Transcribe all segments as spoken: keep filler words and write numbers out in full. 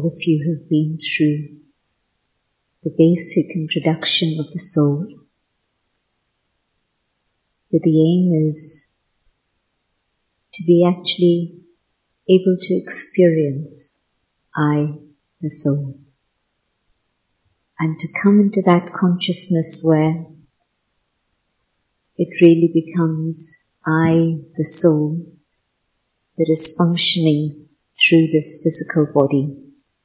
all of you have been through the basic introduction of the soul, but the aim is to be actually able to experience I, the soul, and to come into that consciousness where it really becomes I, the soul, that is functioning through this physical body,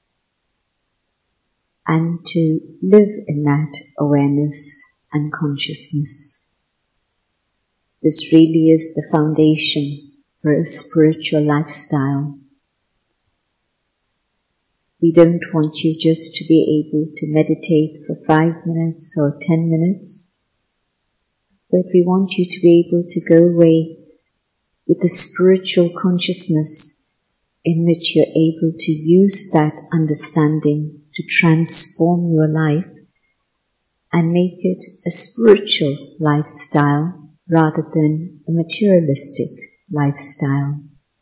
and to live in that awareness and consciousness. This really is the foundation for a spiritual lifestyle. We don't want you just to be able to meditate for five minutes or ten minutes, but we want you to be able to go away with the spiritual consciousness in which you're able to use that understanding to transform your life and make it a spiritual lifestyle rather than a materialistic lifestyle.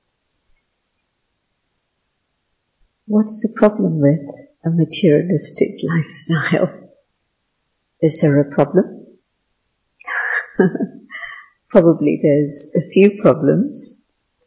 What's the problem with a materialistic lifestyle? Is there a problem? Probably there's a few problems,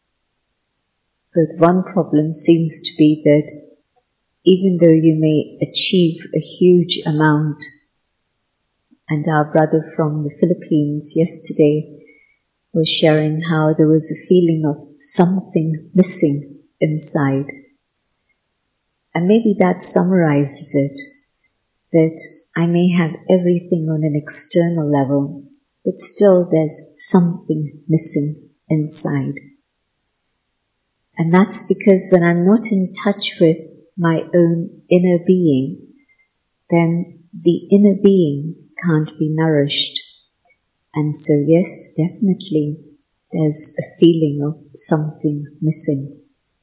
but one problem seems to be that even though you may achieve a huge amount, and our brother from the Philippines yesterday was sharing how there was a feeling of something missing inside. And maybe that summarizes it, that I may have everything on an external level, but still there's something missing inside. And that's because when I'm not in touch with my own inner being, then the inner being can't be nourished. And so yes, definitely there's a feeling of something missing.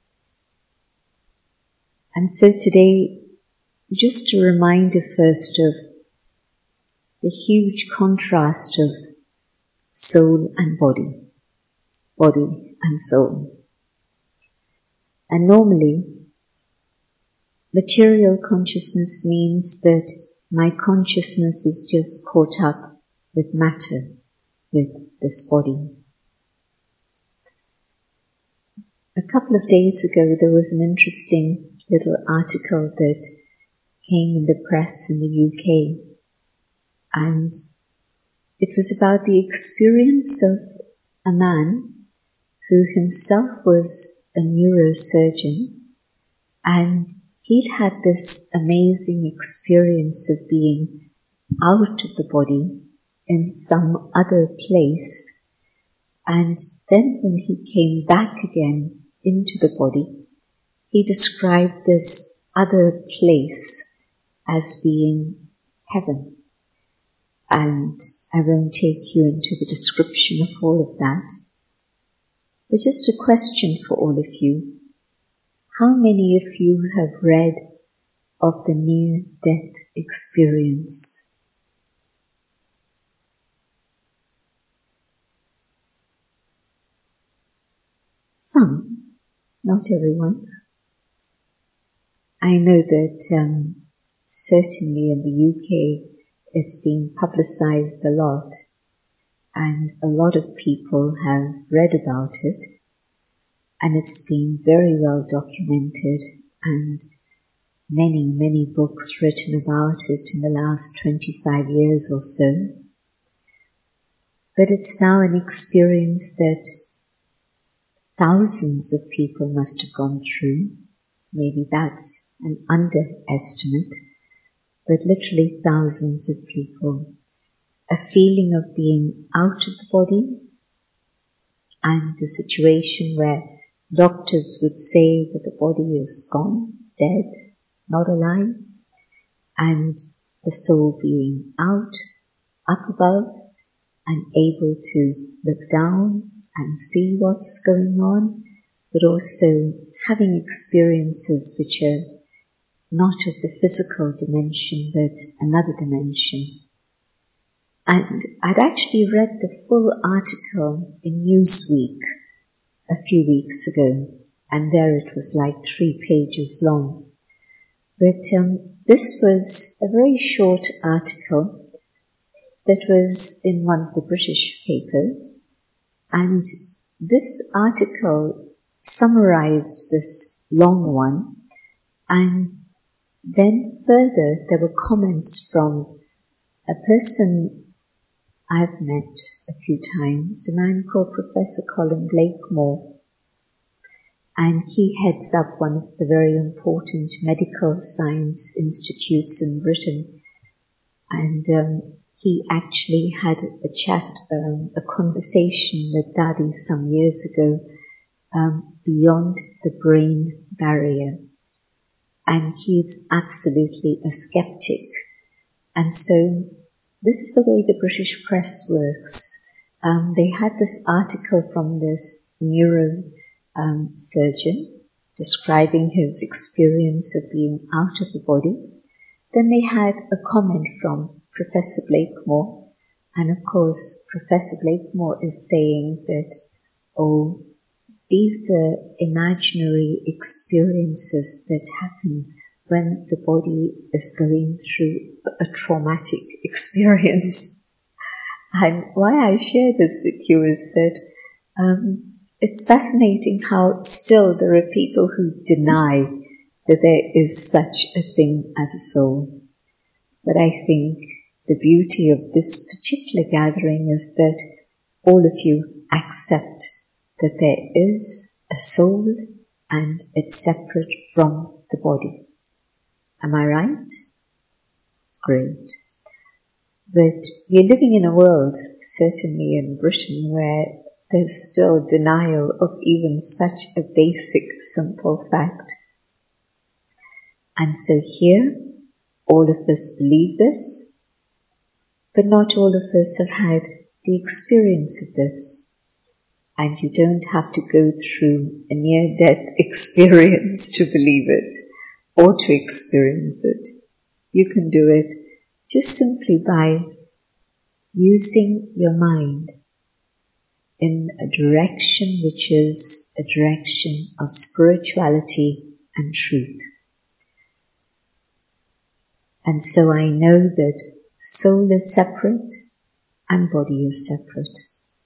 And so today, just a reminder first of the huge contrast of soul and body, body and soul. And normally, material consciousness means that my consciousness is just caught up with matter, with this body. A couple of days ago there was an interesting little article that came in the press in the U K, and it was about the experience of a man who himself was a neurosurgeon, and he'd had this amazing experience of being out of the body in some other place, and then when he came back again into the body, he described this other place as being heaven. And I won't take you into the description of all of that, but just a question for all of you. How many of you have read of the near-death experience? Some, not everyone. I know that um, certainly in the U K it's been publicized a lot, and a lot of people have read about it, and it's been very well documented, and many, many books written about it in the last twenty-five years or so. But it's now an experience that thousands of people must have gone through. Maybe that's an underestimate, but literally thousands of people. A feeling of being out of the body, and a situation where doctors would say that the body is gone, dead, not alive, and the soul being out, up above, and able to look down and see what's going on, but also having experiences which are not of the physical dimension, but another dimension. And I'd actually read the full article in Newsweek a few weeks ago, and there it was like three pages long. But um, this was a very short article that was in one of the British papers, and this article summarized this long one, and then further there were comments from a person I've met a few times, a man called Professor Colin Blakemore, and he heads up one of the very important medical science institutes in Britain, and um, he actually had a chat, um, a conversation with Dadi some years ago, um, beyond the brain barrier. And he's absolutely a skeptic. And so this is the way the British press works. Um, they had this article from this neuro um, surgeon describing his experience of being out of the body. Then they had a comment from Professor Blakemore, and of course Professor Blakemore is saying that, oh, these are imaginary experiences that happen when the body is going through a traumatic experience. And why I share this with you is that um, it's fascinating how still there are people who deny that there is such a thing as a soul. But I think the beauty of this particular gathering is that all of you accept that there is a soul and it's separate from the body. Am I right? Great. But we're living in a world, certainly in Britain, where there's still denial of even such a basic, simple fact. And so here, all of us believe this, but not all of us have had the experience of this. And you don't have to go through a near-death experience to believe it or to experience it. You can do it just simply by using your mind in a direction which is a direction of spirituality and truth. And so I know that soul is separate and body is separate.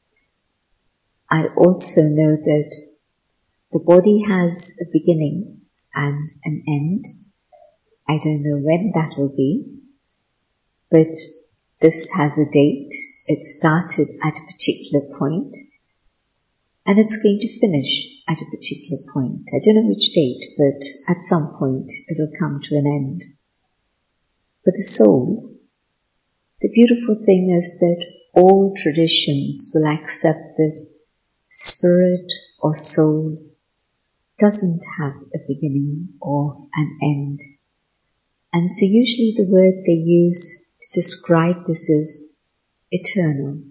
I also know that the body has a beginning and an end. I don't know when that will be, but this has a date. It started at a particular point, and it's going to finish at a particular point. I don't know which date, but at some point it will come to an end. But the soul, the beautiful thing is that all traditions will accept that spirit or soul doesn't have a beginning or an end. And so usually the word they use to describe this is eternal.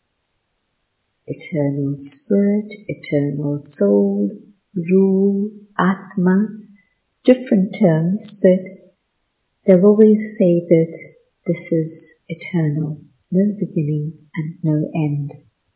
Eternal spirit, eternal soul, Ruh, Atma, different terms, but they'll always say that this is eternal, no beginning and no end.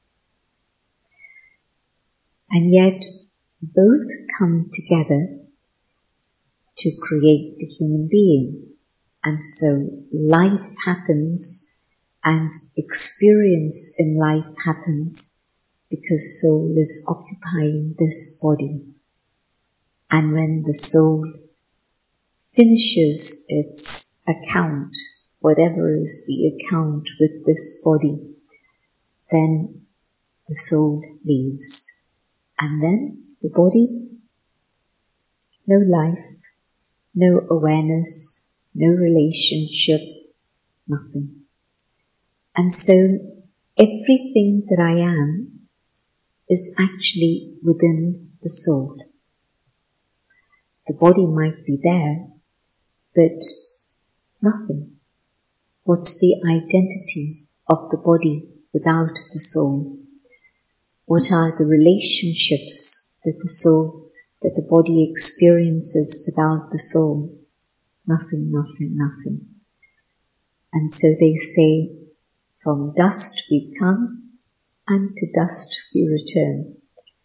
And yet both come together to create the human being. And so life happens and experience in life happens because soul is occupying this body. And when the soul finishes its account, whatever is the account with this body, then the soul leaves. And then the body, no life, no awareness, no relationship, nothing. And so everything that I am is actually within the soul. The body might be there, but nothing. What's the identity of the body without the soul? What are the relationships that the soul, that the body experiences without the soul? Nothing, nothing, nothing. And so they say, from dust we come and to dust we return.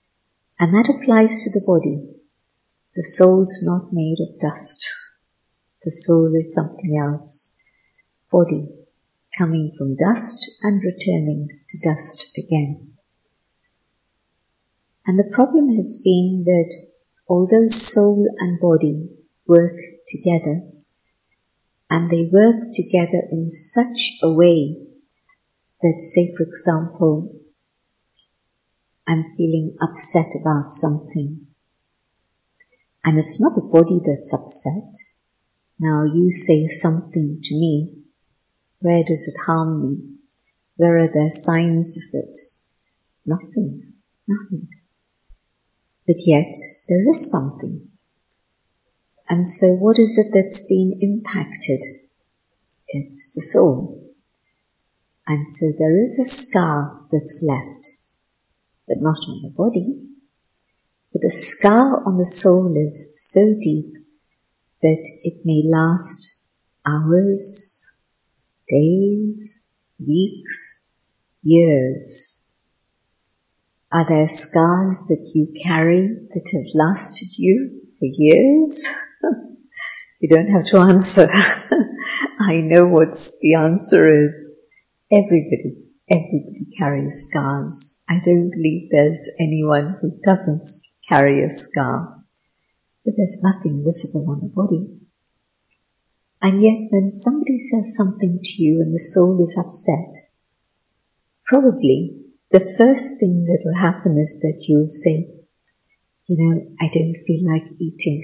And that applies to the body. The soul's not made of dust. The soul is something else. Body, coming from dust and returning to dust again. And the problem has been that although soul and body work together, and they work together in such a way that, say for example, I'm feeling upset about something, and it's not the body that's upset. Now you say something to me, where does it harm me? Where are there signs of it? Nothing, nothing. But yet there is something. And so what is it that's been impacted? It's the soul. And so there is a scar that's left, but not on the body. But the scar on the soul is so deep that it may last hours, days, weeks, years. Are there scars that you carry that have lasted you for years? You don't have to answer. I know what the answer is. Everybody, everybody carries scars. I don't believe there's anyone who doesn't carry a scar. But there's nothing visible on the body. And yet when somebody says something to you and the soul is upset, probably the first thing that will happen is that you'll say, you know, I don't feel like eating.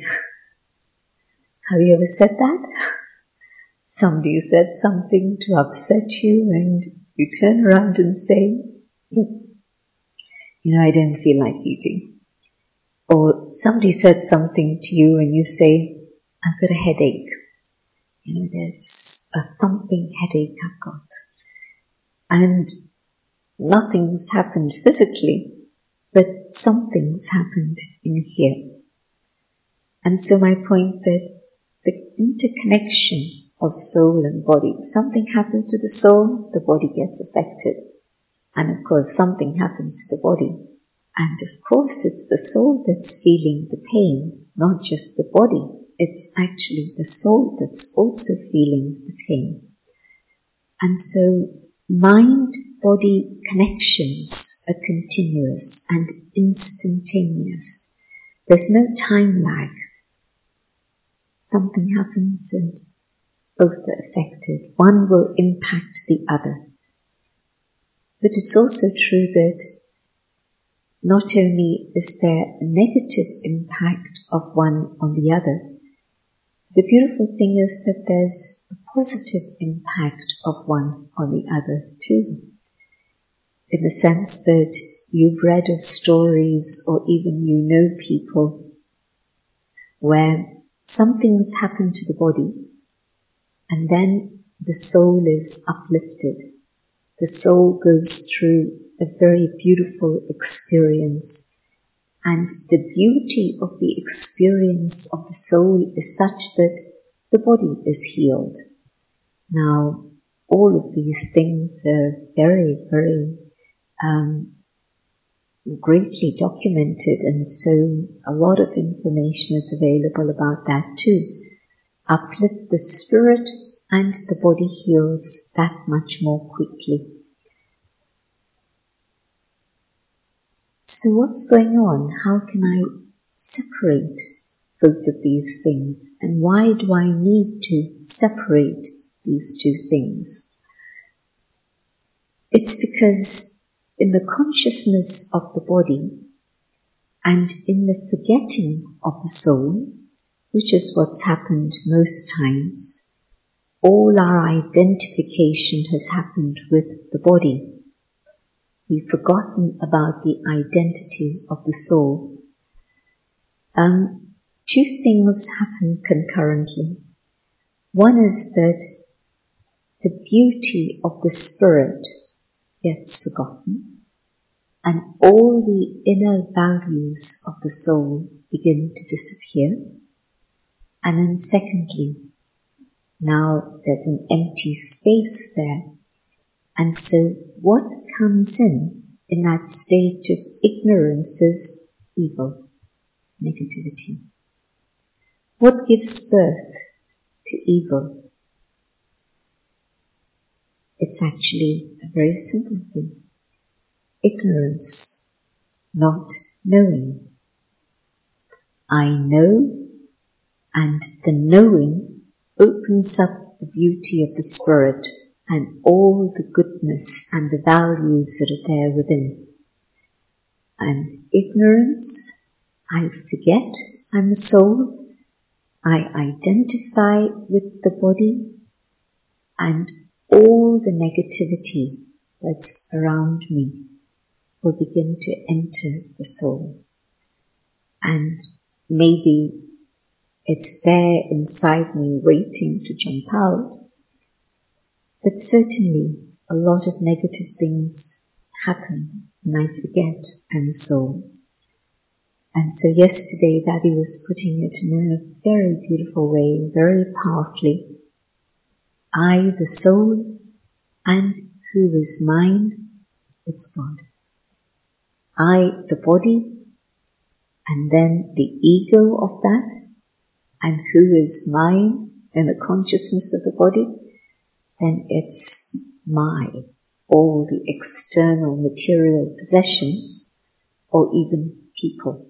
Have you ever said that? Somebody said something to upset you and you turn around and say, you know, I don't feel like eating. Or somebody said something to you and you say, I've got a headache. You know, there's a thumping headache I've got. And nothing's happened physically, but something's happened in here. And so my point that the interconnection of soul and body, if something happens to the soul, the body gets affected. And of course something happens to the body. And of course it's the soul that's feeling the pain, not just the body. It's actually the soul that's also feeling the pain. And so mind-body connections are continuous and instantaneous. There's no time lag. Something happens and both are affected. One will impact the other. But it's also true that not only is there a negative impact of one on the other, the beautiful thing is that there's a positive impact of one on the other too. In the sense that you've read of stories or even you know people where something's happened to the body and then the soul is uplifted. The soul goes through a very beautiful experience. And the beauty of the experience of the soul is such that the body is healed. Now, all of these things are very, very um, greatly documented, and so a lot of information is available about that too. Uplift the spirit and the body heals that much more quickly. So what's going on? How can I separate both of these things? And why do I need to separate these two things? It's because in the consciousness of the body and in the forgetting of the soul, which is what's happened most times, all our identification has happened with the body. We've forgotten about the identity of the soul. Um, two things happen concurrently. One is that the beauty of the spirit gets forgotten, and all the inner values of the soul begin to disappear. And then secondly, now there's an empty space there. And so what comes in, in that state of ignorance is evil, negativity. What gives birth to evil. It's actually a very simple thing. Ignorance, not knowing. I know, and the knowing opens up the beauty of the Spirit and all the goodness and the values that are there within. And ignorance, I forget I'm a soul, I identify with the body, and all the negativity that's around me will begin to enter the soul. And maybe it's there inside me waiting to jump out, but certainly a lot of negative things happen and I forget I'm a soul. And so yesterday Daddy was putting it in a very beautiful way, very powerfully. I, the soul, and who is mine? It's God. I, the body, and then the ego of that, and who is mine in the consciousness of the body, then it's my, all the external material possessions, or even people.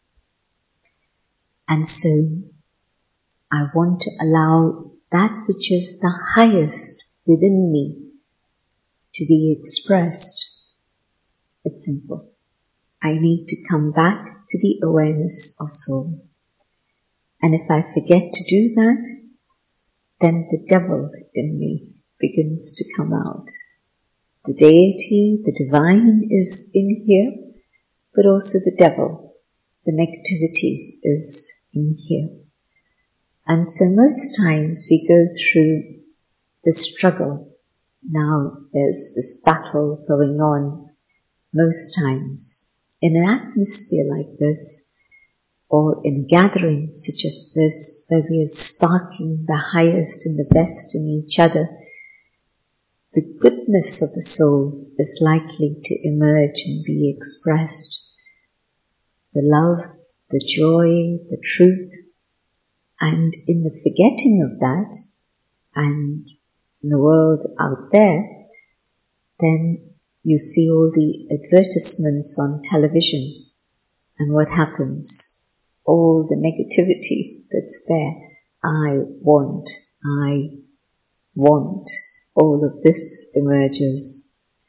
And so, I want to allow that which is the highest within me to be expressed. It's simple. I need to come back to the awareness of soul. And if I forget to do that, then the devil in me begins to come out. The deity, the divine is in here, but also the devil, the negativity is in here. And so most times we go through the struggle. Now there's this battle going on most times. In an atmosphere like this, or in a gathering such as this, where we are sparking the highest and the best in each other, the goodness of the soul is likely to emerge and be expressed. The love, the joy, the truth, and in the forgetting of that, and in the world out there, then you see all the advertisements on television, and what happens? All the negativity that's there. I want, I want. All of this emerges.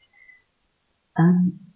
Um,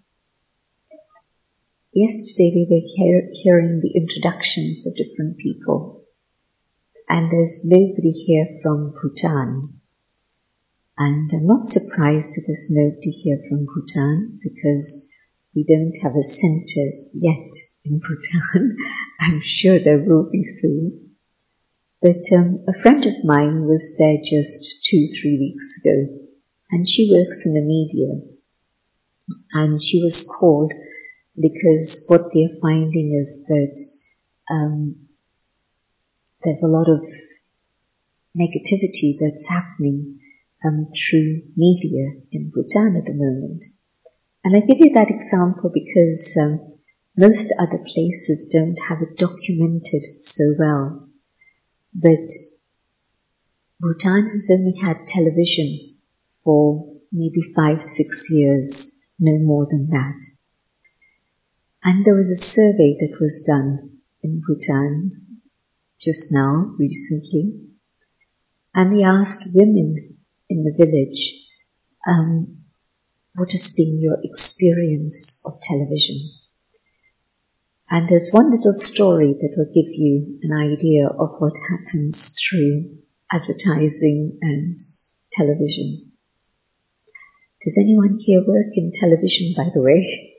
yesterday we were hear, hearing the introductions of different people, and there's nobody here from Bhutan. And I'm not surprised that there's nobody here from Bhutan, because we don't have a center yet in Bhutan. I'm sure there will be soon. But um, a friend of mine was there just two, three weeks ago, and she works in the media. And she was called because what they're finding is that um, there's a lot of negativity that's happening um, through media in Bhutan at the moment. And I give you that example because um, most other places don't have it documented so well. But Bhutan has only had television for maybe five, six years, no more than that. And there was a survey that was done in Bhutan just now, recently, and they asked women in the village, um, what has been your experience of television? And there's one little story that will give you an idea of what happens through advertising and television. Does anyone here work in television, by the way?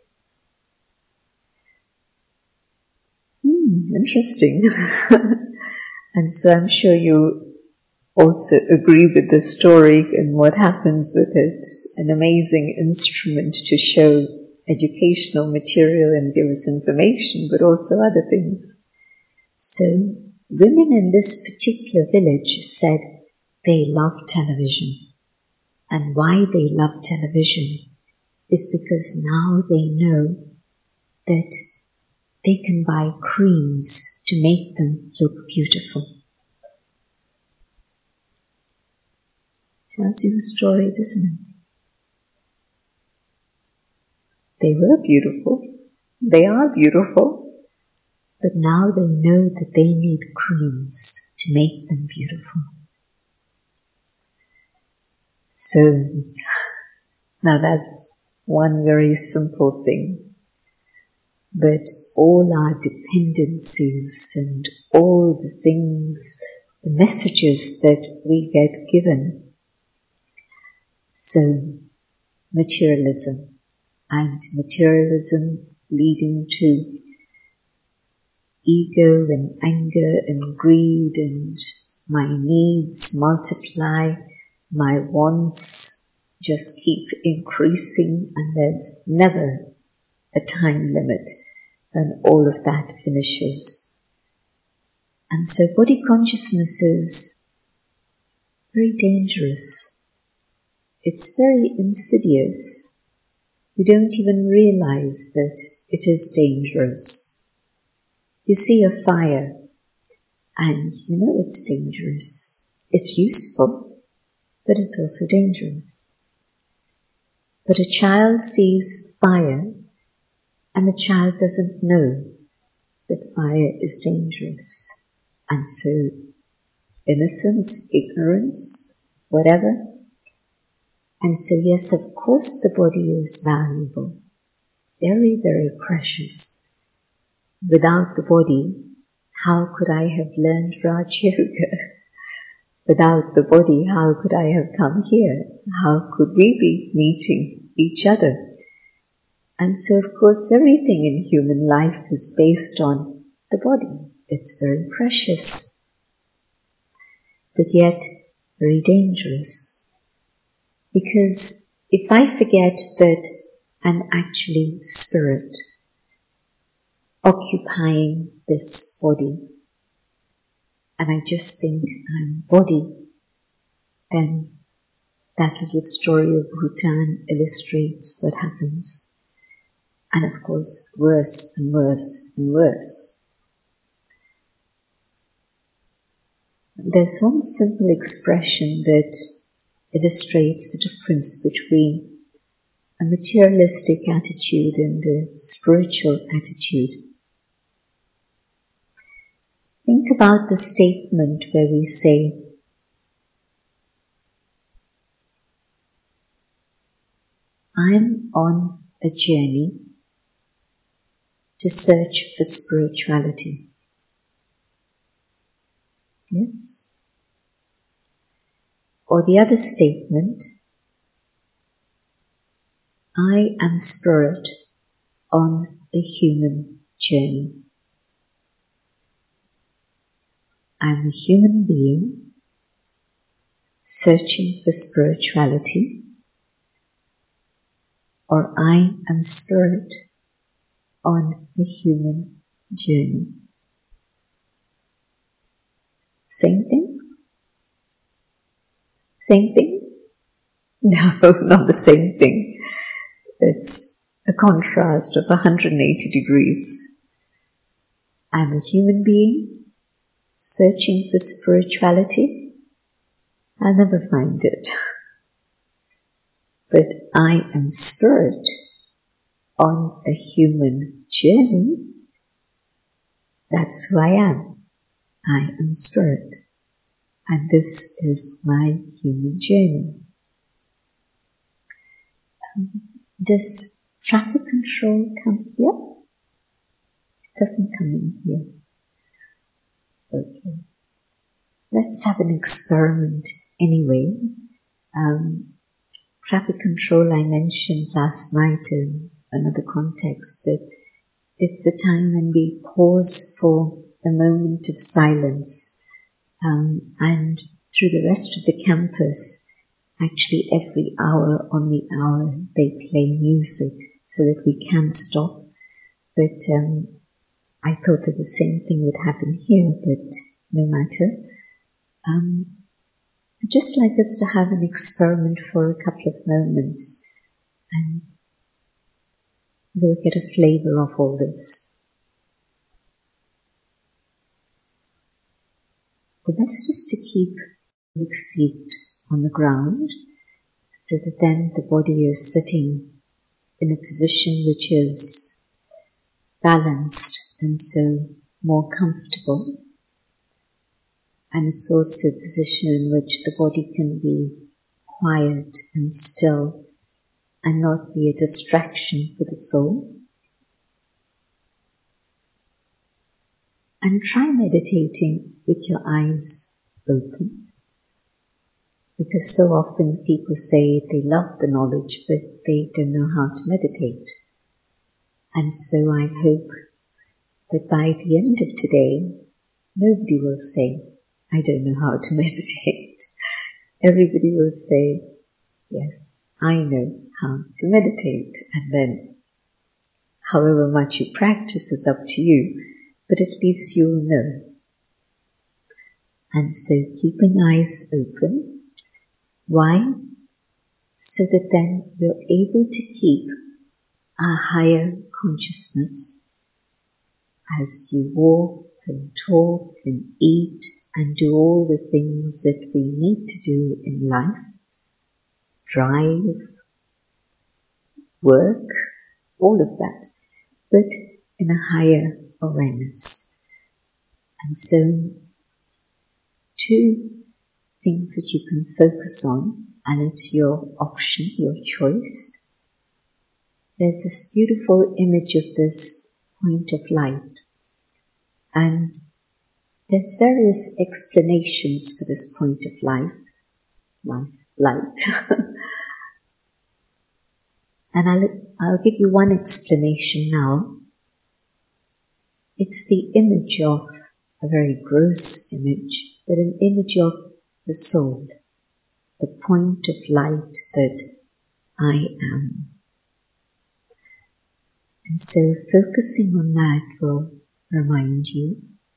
Hmm, interesting. And so I'm sure you also agree with the story and what happens with it. An amazing instrument to show educational material and give us information, but also other things. So women in this particular village said they love television. And why they love television is because now they know that they can buy creams to make them look beautiful. Tells you the story, doesn't it? They were beautiful. They are beautiful. But now they know that they need creams to make them beautiful. So, now that's one very simple thing. But all our dependencies and all the things, the messages that we get given, so materialism, and materialism leading to ego and anger and greed and my needs multiply, my wants just keep increasing, and there's never a time limit when all of that finishes. And so body consciousness is very dangerous. It's very insidious. We don't even realize that it is dangerous. You see a fire and you know it's dangerous. It's useful, but it's also dangerous. But a child sees fire and the child doesn't know that fire is dangerous. And so innocence, ignorance, whatever. And so yes, of course the body is valuable, very, very precious. Without the body, how could I have learned Raj Yoga? Without the body, how could I have come here? How could we be meeting each other? And so of course everything in human life is based on the body. It's very precious, but yet very dangerous. Because if I forget that I'm actually spirit, occupying this body, and I just think I'm body, then that little story of Bhutan illustrates what happens. And of course, worse and worse and worse. There's one simple expression that illustrates the difference between a materialistic attitude and a spiritual attitude. Think about the statement where we say, I'm on a journey to search for spirituality. Yes? Or the other statement, I am spirit on a human journey. I'm a human being searching for spirituality, or I am spirit on a human journey. Same thing? Same thing? No, not the same thing. It's a contrast of one hundred eighty degrees. I'm a human being searching for spirituality. I'll never find it. But I am spirit on a human journey. That's who I am. I am spirit. And this is my human journey. Um, does traffic control come here? It doesn't come in here. Okay. Let's have an experiment anyway. Um, traffic control I mentioned last night in another context, but it's the time when we pause for a moment of silence, um, and through the rest of the campus, actually every hour on the hour they play music so that we can stop. But um, I thought that the same thing would happen here, but no matter. Um, I'd just like us to have an experiment for a couple of moments and we'll get a flavor of all this. The best is to keep both feet on the ground, so that then the body is sitting in a position which is balanced and so more comfortable. And it's also a position in which the body can be quiet and still and not be a distraction for the soul. And try meditating with your eyes open, because so often people say they love the knowledge but they don't know how to meditate. And so I hope that by the end of today, nobody will say, I don't know how to meditate. Everybody will say, yes, I know how to meditate. And then, however much you practice is up to you, but at least you'll know. And so keeping eyes open. Why? So that then you're able to keep a higher consciousness as you walk and talk and eat and do all the things that we need to do in life. Drive, work, all of that, but in a higher awareness. And so, two things that you can focus on, and it's your option, your choice. There's this beautiful image of this point of light, and there's various explanations for this point of light, light, light. And I'll, I'll give you one explanation now. It's the image of, a very gross image, but an image of the soul, the point of light that I am. And so focusing on that will remind you.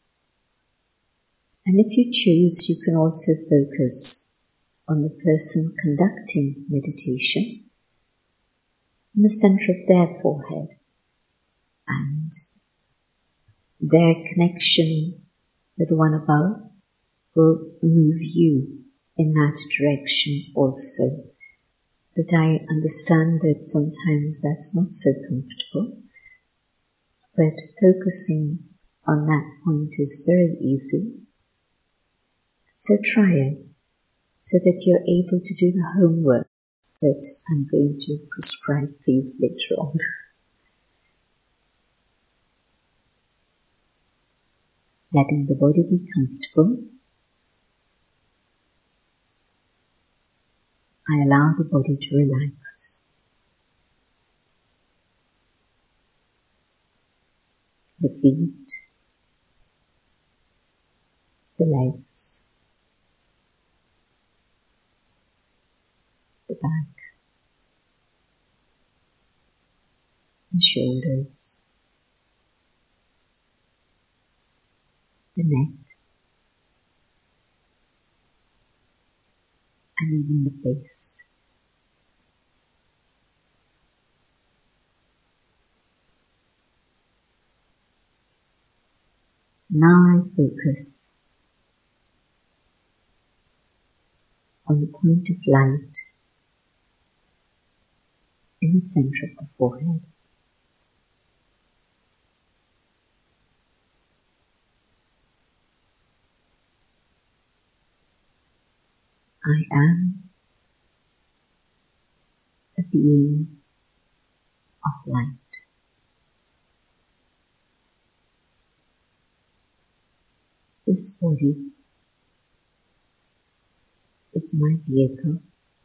And if you choose, you can also focus on the person conducting meditation in the center of their forehead, and their connection with one above will move you in that direction also. But I understand that sometimes that's not so comfortable, but focusing on that point is very easy. So try it, so that you're able to do the homework that I'm going to prescribe for you later on. Letting the body be comfortable. I allow the body to relax. The feet, the legs, the back, the shoulders, the neck, and even the face. Now I focus on the point of light in the center of the forehead. I am a being of light. This body is my vehicle,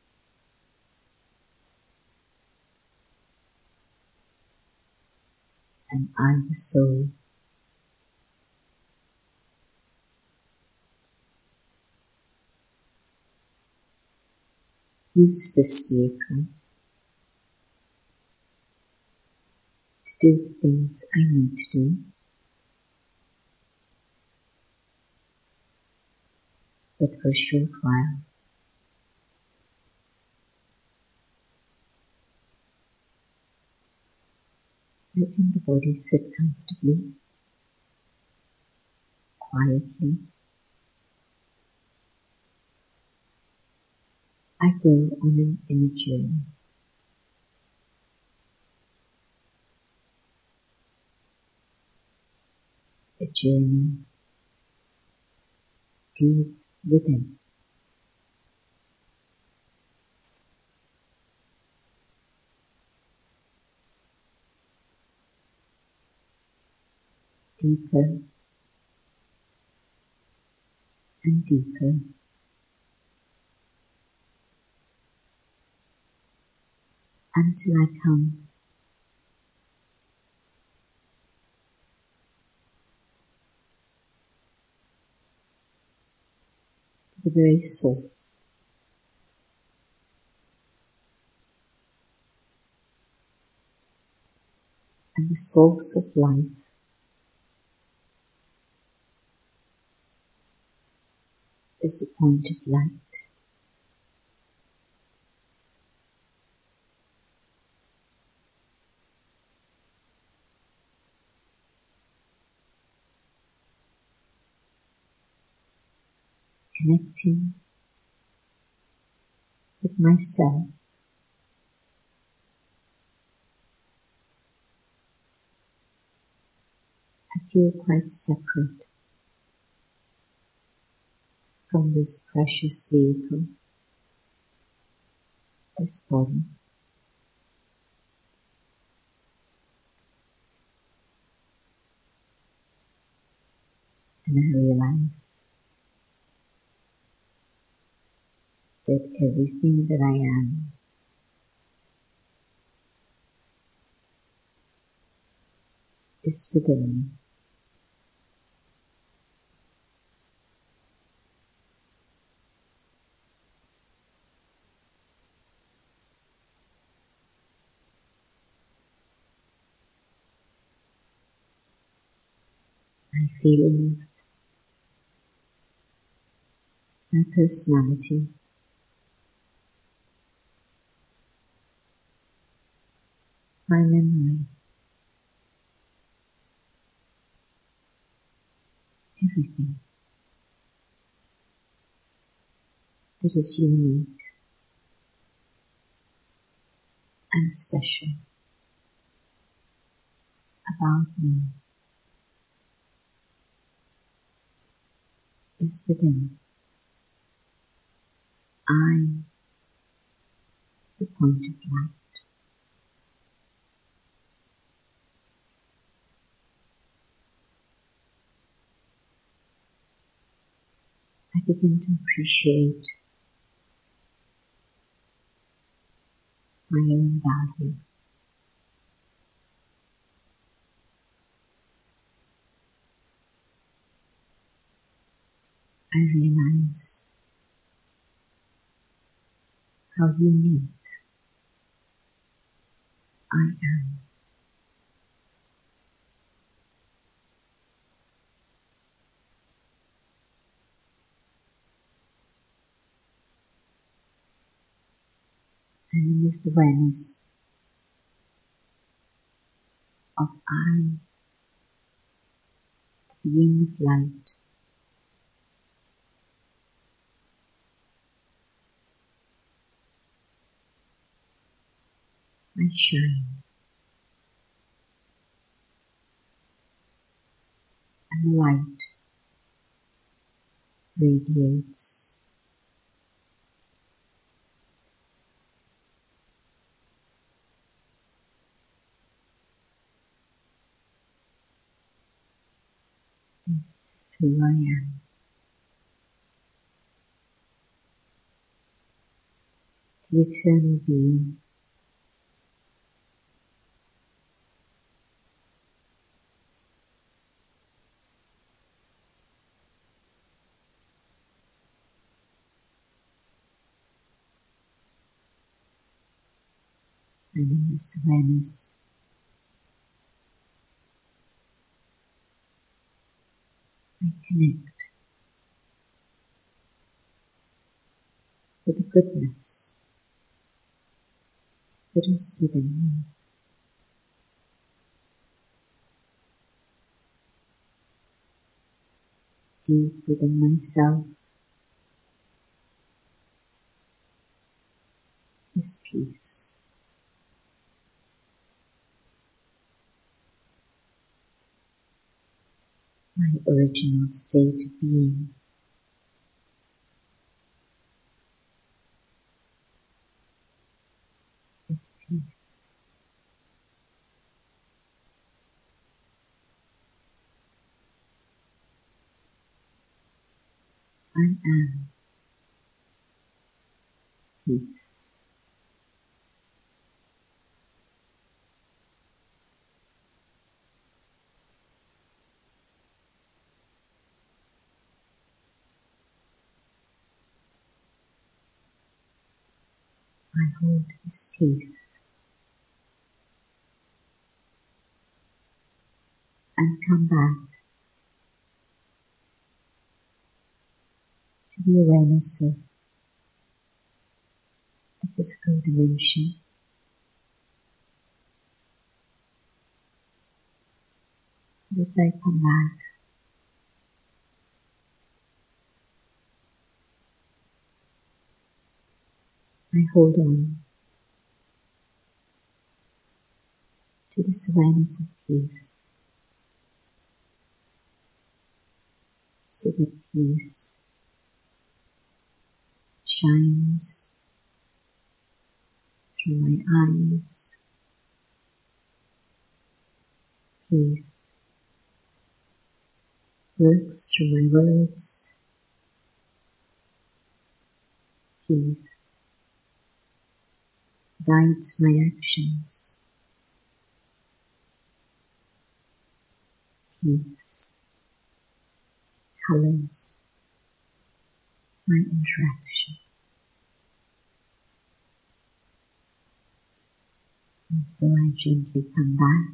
and I, the soul, use this vehicle to do the things I need to do, but for a short while. Letting the body sit comfortably, quietly, I go on an inner journey. A journey deep within. Deeper and deeper until I come to the very source. And the source of life is the point of light. Connecting with myself, I feel quite separate from this precious vehicle, this body. And I realize that everything that I am is within me. My feelings, my personality, my memory, everything that is unique and special about me is within. I, the point of light. I begin to appreciate my own value. I realize how unique I am. And in this awareness of I, the being of light, I shine. And the light radiates. This is who I am. The eternal being. And in this awareness, I connect with the goodness that is within me. Deep within myself, peace. My original state of being is peace. I am peace. I hold this peace and come back to the awareness of the physical dimension. As I come back, I hold on to this awareness of peace, so that peace shines through my eyes, peace works through my words, peace guides my actions, peace colors my interaction. And so I gently come back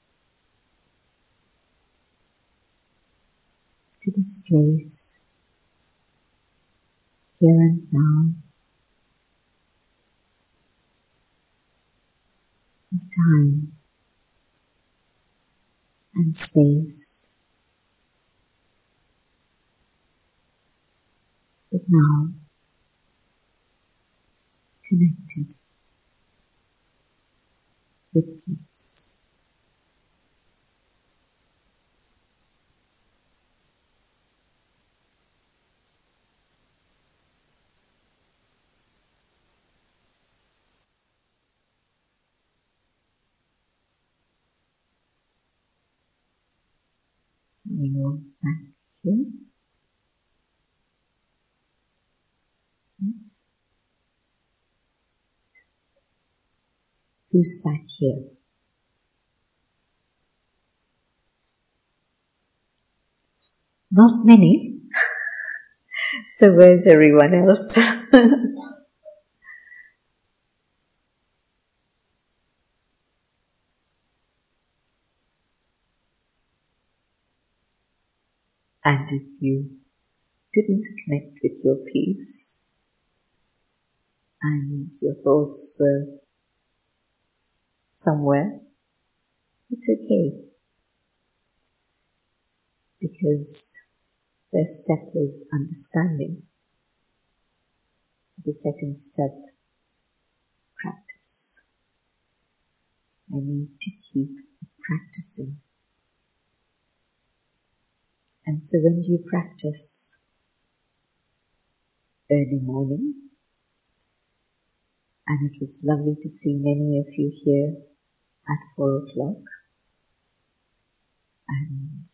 to this place, here and now, of time and space, but now connected with peace. We go back here. Yes. Who's back here? Not many. So where's everyone else? And if you didn't connect with your peace, and your thoughts were somewhere, it's okay. Because the step is understanding. The second step, practice. I need to keep practicing. And so when do you practice? Early morning. And it was lovely to see many of you here at four o'clock. And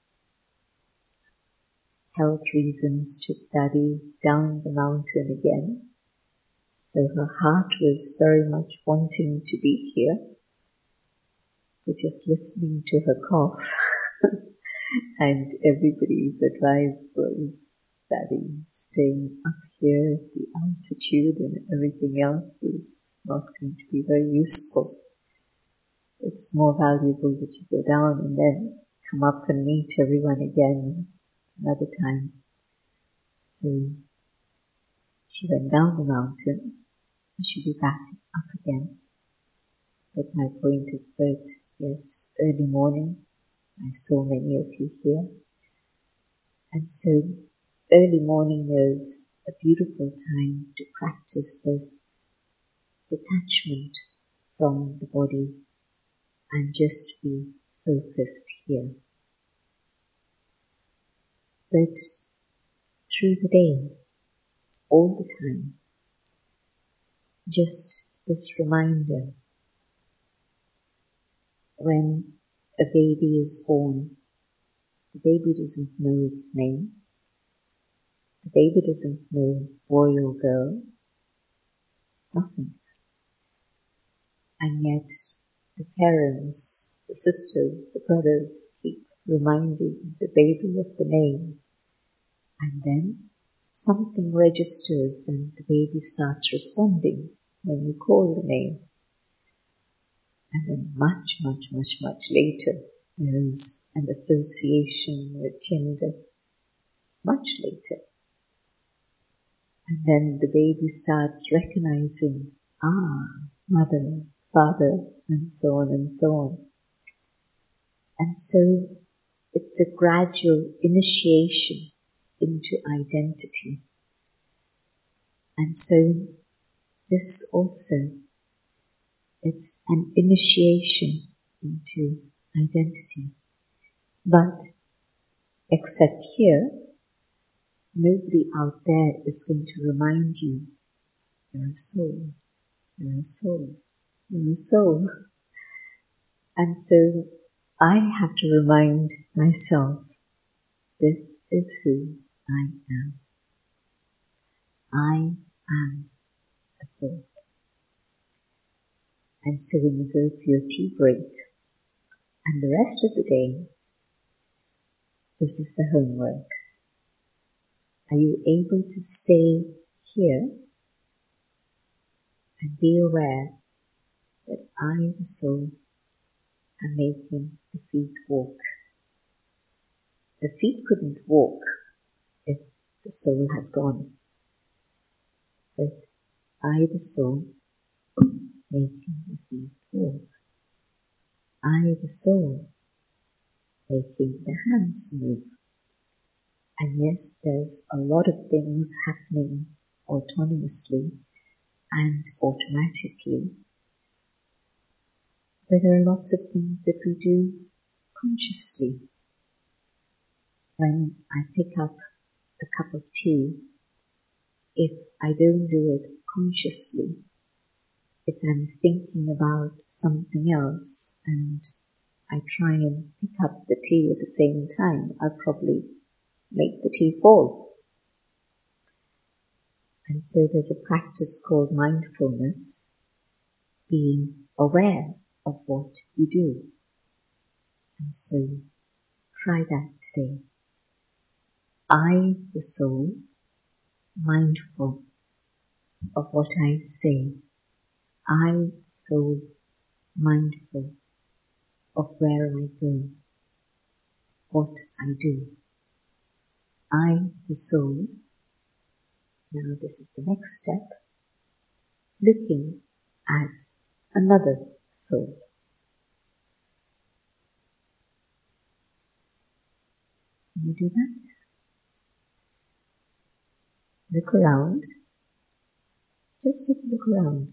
health reasons took Daddy down the mountain again. So her heart was very much wanting to be here. But just listening to her cough and everybody's advice was, Daddy, staying up here, the altitude and everything else is not going to be very useful. It's more valuable that you go down and then come up and meet everyone again another time. So she went down the mountain and she'll be back up again. But my point is that, yes, early morning, I saw many of you here. And so early morning is a beautiful time to practice this detachment from the body and just be focused here. But through the day, all the time, just this reminder, when a baby is born, the baby doesn't know its name, the baby doesn't know boy or girl, nothing. And yet the parents, the sisters, the brothers keep reminding the baby of the name, and then something registers and the baby starts responding when you call the name. And then much, much, much, much later, there is an association with gender. It's much later. And then the baby starts recognizing, ah, mother, father, and so on and so on. And so it's a gradual initiation into identity. And so this also, it's an initiation into identity. But except here, nobody out there is going to remind you, you're a soul, you're a soul, you're a soul. And so I have to remind myself, this is who I am. I am a soul. And so when you go for your tea break, and the rest of the day, this is the homework. Are you able to stay here and be aware that I, the soul, am making the feet walk? The feet couldn't walk if the soul had gone. But I, the soul, making the feet walk. I, the soul, making the hands move. And yes, there's a lot of things happening autonomously and automatically. But there are lots of things that we do consciously. When I pick up a cup of tea, if I don't do it consciously, if I'm thinking about something else and I try and pick up the tea at the same time, I'll probably make the tea fall. And so there's a practice called mindfulness, being aware of what you do. And so try that today. I, the soul, mindful of what I say. I, soul, mindful of where I go, what I do. I, the soul, now this is the next step, looking at another soul. Can you do that? Look around. Just take a look around.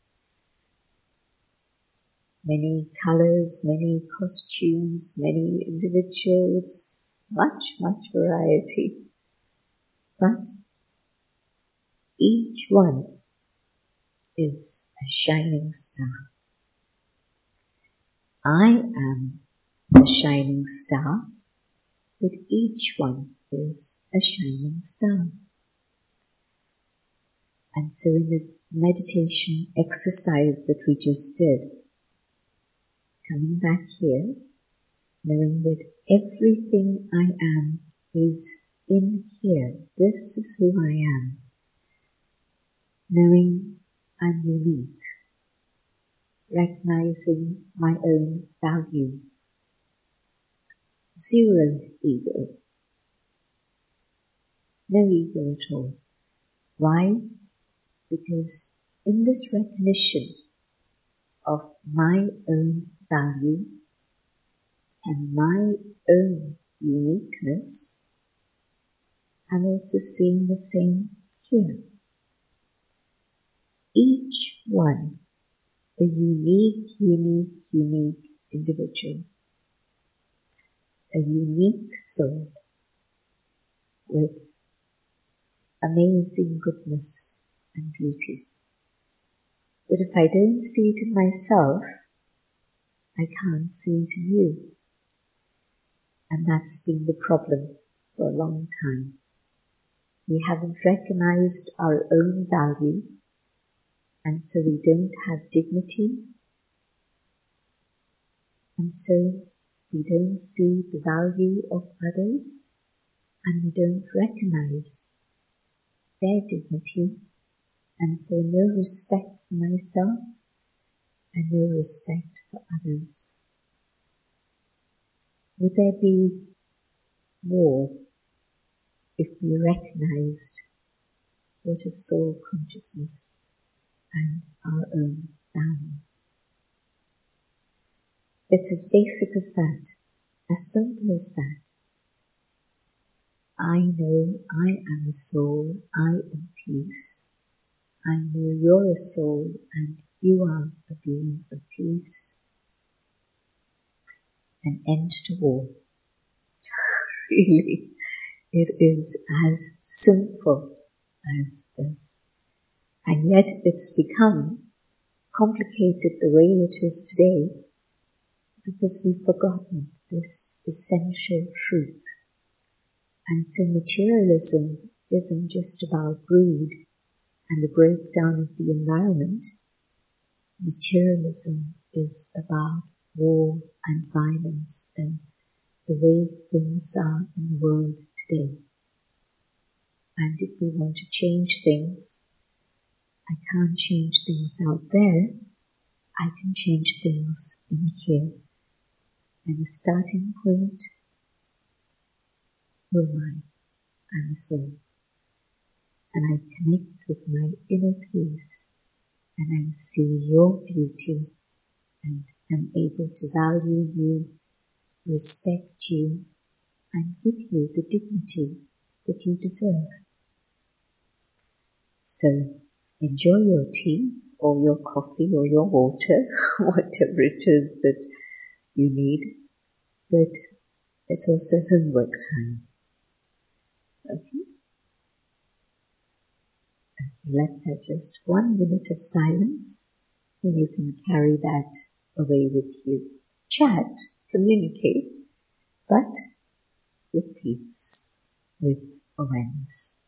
Many colors, many costumes, many individuals, much, much variety. But each one is a shining star. I am a shining star, but each one is a shining star. And so in this meditation exercise that we just did, coming back here, knowing that everything I am is in here. This is who I am. Knowing I'm unique. Recognizing my own value. Zero ego. No ego at all. Why? Because in this recognition of my own value and my own uniqueness, I'm also seeing the same here. each one a unique, unique, unique individual, a unique soul with amazing goodness and beauty. But if I don't see it in myself, I can't see it in you. And that's been the problem for a long time. We haven't recognized our own value, and so we don't have dignity, and so we don't see the value of others, and we don't recognize their dignity, and so no respect for myself and no respect for others. Would there be war if we recognized what is soul consciousness and our own value? It's as basic as that, as simple as that. I know I am a soul, I am peace. I know you're a soul and you are a being of peace. An end to war. Really, it is as simple as this. And yet it's become complicated the way it is today because we've forgotten this essential truth. And so materialism isn't just about greed and the breakdown of the environment. Materialism is about war and violence and the way things are in the world today. And if we want to change things, I can't change things out there, I can change things in here. And the starting point, who am I? I'm a soul. And I connect with my inner peace, and I see your beauty, and am able to value you, respect you, and give you the dignity that you deserve. So, enjoy your tea, or your coffee, or your water, whatever it is that you need, but it's also homework time. Okay? Let's have just one minute of silence, and you can carry that away with you. Chat, communicate, but with peace, with awareness.